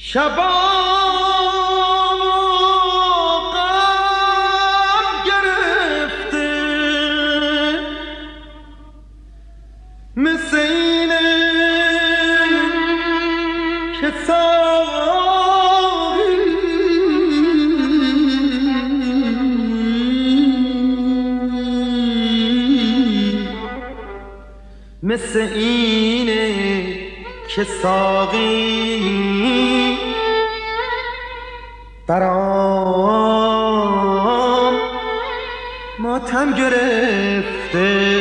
شبام غم گرفته مثل اینه که ساقی مثل اینه که ساقی برام ماتم گرفته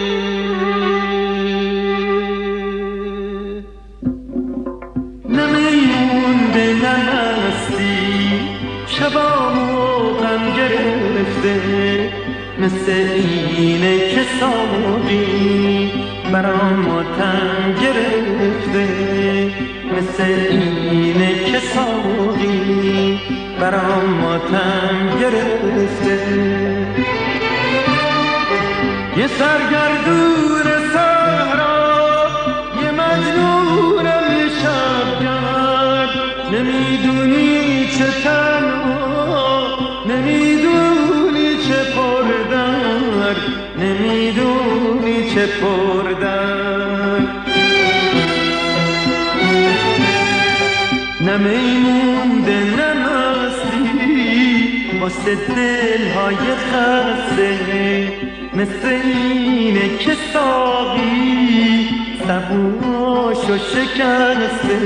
نمیمونده نمستی شبامو غم گرفته مثل اینه که ساقی برام ماتم گرفته مثل اینه که ساقی برام ماتم گرفته یه سرگردون صحرا یه مجنونم یه شبگرد نمیدونی چه تنها نمیدونی چه پردر نمیدونی چه پردر نمیمونده نمستی واسه دلهای خسته مثل اینه که ساقی سبوشو شکسته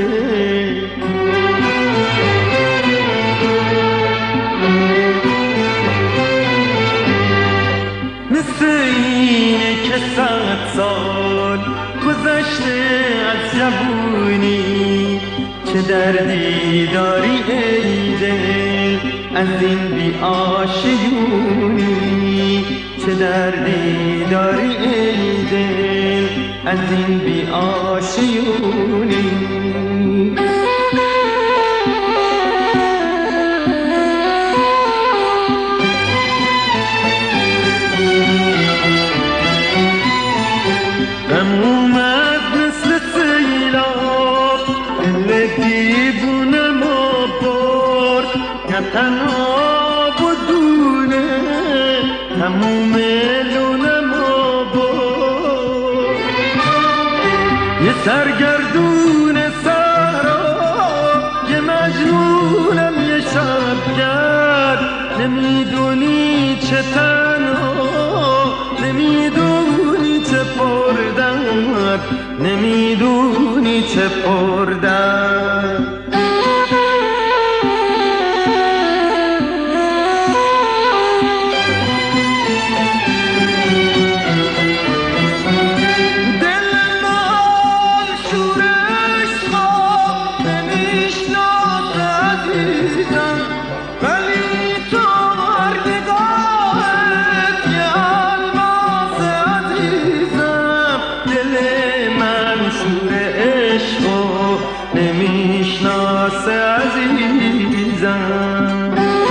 مثل اینه که 100 سال گذشته از جوونی چه دردی داری ای دل از این بی آشیونی چه دردی داری ای دل از این بی آشیونی اومد مثل سیلاب دل دیوونم و برد نه تنها بدونه تموم لونم و برد یه سرگردون صحرا یه مجنونم یه شبگرد نمیدونی چه تنها نمیدونی چه پردر نمیدونی چه پردر دل من شورش خواب نمیشناسه عزیزم ولی تو هر نگاهت یه الماس عزیزم دل من شور عشقو نمیشناسه عزیزم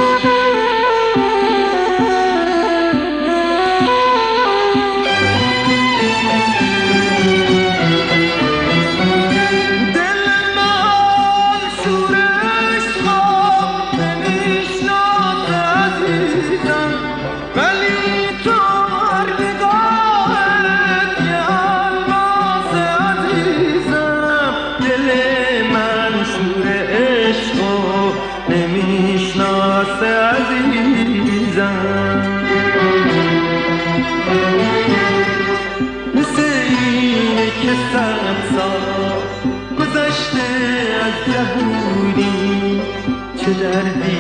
نمیشناسه عزیزم مثل اینه که 100 سال گذشته از جوونی چه دردی